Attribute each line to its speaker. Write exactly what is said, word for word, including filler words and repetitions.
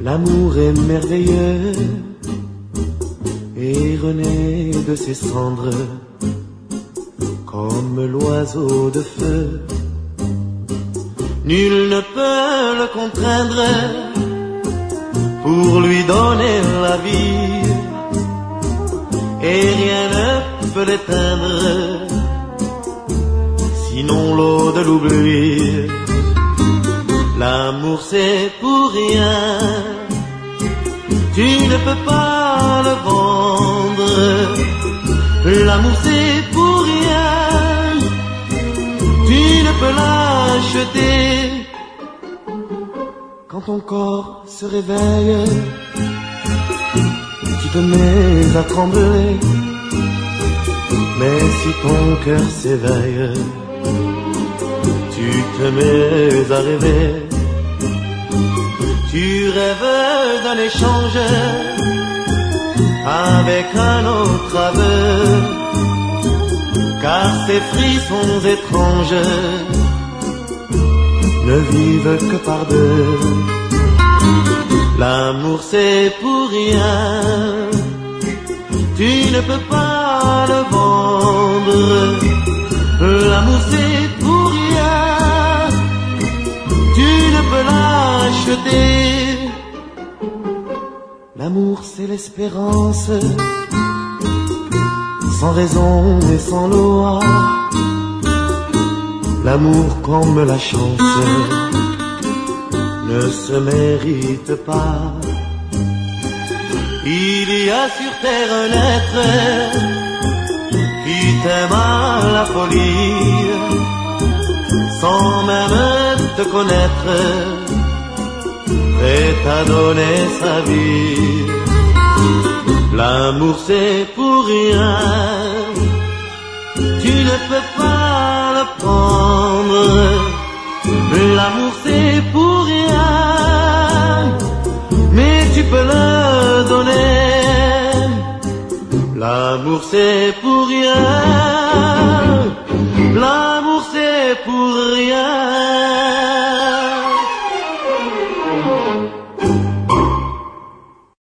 Speaker 1: L'amour est merveilleux et renaît de ses cendres comme l'oiseau de feu. Nul ne peut le contraindre pour lui donner la vie, et rien ne peut l'éteindre, sinon l'eau de l'oubli. L'amour c'est pour rien, tu ne peux pas le vendre. L'amour c'est pour rien, tu ne peux l'acheter. Quand ton corps se réveille, tu te mets à trembler, mais si ton cœur s'éveille, tu te mets à rêver. Tu rêves d'un échange avec un autre aveu, car ces frissons étranges ne vivent que par deux. L'amour c'est pour rien, tu ne peux pas le vendre. L'amour c'est pour rien, tu ne peux l'acheter. L'amour c'est l'espérance, sans raison et sans loi. L'amour comme la chance ne se mérite pas. Il y a sur terre un être qui t'aime à la folie, sans même te connaître, prêt à donner sa vie. L'amour c'est pour rien, tu ne peux pas le prendre. L'amour c'est pour rien, mais tu peux le donner. L'amour c'est pour rien, l'amour c'est pour rien.